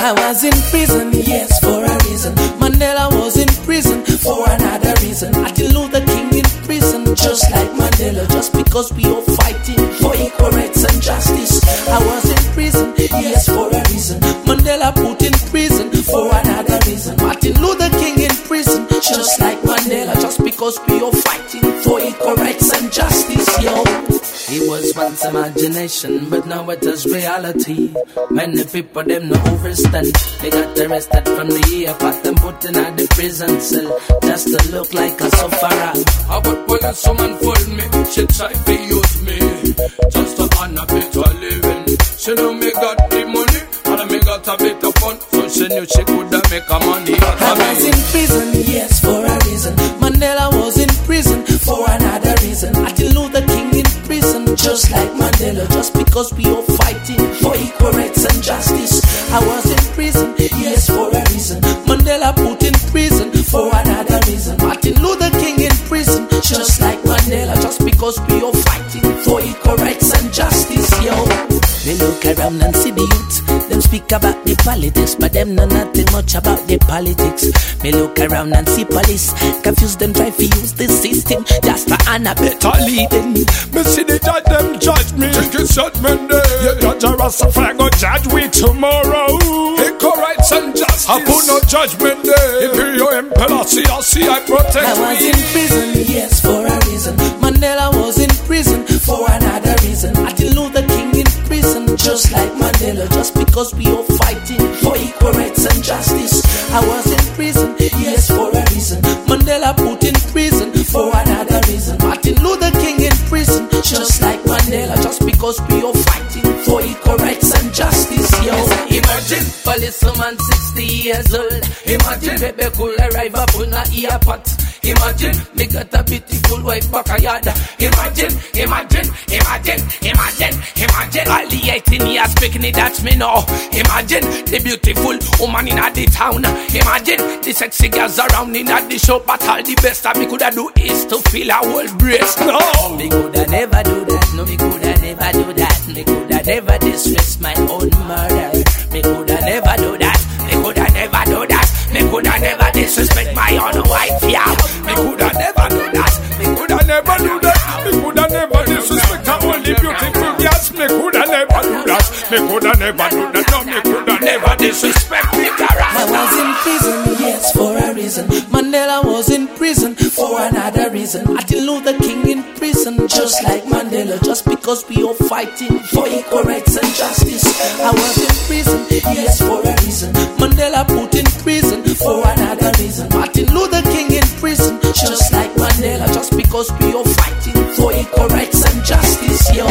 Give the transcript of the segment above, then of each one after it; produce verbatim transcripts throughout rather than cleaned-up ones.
I was in prison, yes, for a reason. Mandela was in prison for another reason. Martin Luther King in prison, just like Mandela, just because we are fighting for equal rights and justice. I was in prison, yes, for a reason. Mandela put in prison for another reason. Martin Luther King in prison, just like Mandela, just because we are fighting for equal rights and justice, yo. It was once imagination, but now it is reality. Many people them no overstand. They got arrested from the airport and put in at the prison cell just to look like a sufferer. I would pull a someone for me. She try to use me just to earn a better living. She know me got the money and me got a bit of fun, so she knew she could make a money out I of me. was in prison, yes, for a reason. Mandela was in prison for another reason. Martin Luther King in prison, just like Mandela, just because we are fighting for equal rights and justice. I was in prison, yes, for a reason. Mandela put in prison for another reason. Martin Luther King in prison, just like Mandela, just because we are fighting for equal rights and justice, yo. They look around and see the youth, them speak about the politics, but them know nothing much about the politics. Me look around and see police, confused them try to use the system just to earn a better living. Me see the judge them judge me, think it's judgment day. The judge a Rastafari go judge we tomorrow. Equal rights and justice, I put no judgment day. If you impeller see I see I protect I was we. in prison, yes, for a reason. Mandela was in prison for another reason. Martin Luther King in prison, just like Mandela, just because we are fighting for equal rights and justice. I was in prison, yes, for a reason. Mandela put in prison for another reason. Martin Luther King in prison, just like Mandela, just because we are fighting for equal rights and justice, yo. Imagine policeman sixty years old. Imagine baby cool arrive up on a airport. Imagine me got a beautiful wife back a yard. Imagine, imagine, imagine, imagine, imagine. All the eighteen years speaking it, that's me now. Imagine the beautiful woman in the town. Imagine the sexy girls around in the show. But all the best that me coulda do is to feel a whole brace. No, me coulda never do that. No, me coulda never do that. Me coulda never disgrace my own murder. Me coulda never do that. Me coulda never do that. Me coulda never disrespect my own wife, yeah. Me coulda never do that. Me coulda never do that. Me coulda never disrespect her only beautiful girls. Me coulda never do that. Me coulda never do that. No, me coulda never disrespect me, Gara. I was in prison, yes, for a reason. Mandela was in prison for another reason. Martin Luther King in prison, just like Mandela, just because we are fighting for equal rights and justice. I was in prison, yes, for a reason. Mandela put in prison for another reason. Martin Luther King in prison, just like Mandela, just because we are fighting for equal rights and justice, yo.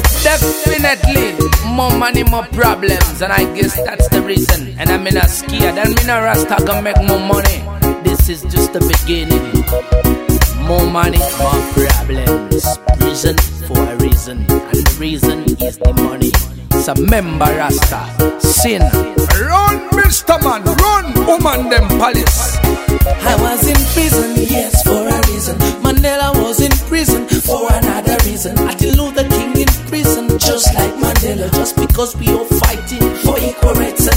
Definitely, more money, more problems, and I guess that's the reason. And I'm in a scared, and me no rasta can make more money. This is just the beginning. More money, more problems. Prison for a reason, and the reason is the money. So remember Rasta, sin. Run, Mister Man, run, woman them palace. I was in prison, yes, for a reason. Mandela was in prison for another reason. Martin Luther King in prison, just like Mandela, just because we are fighting for equal rights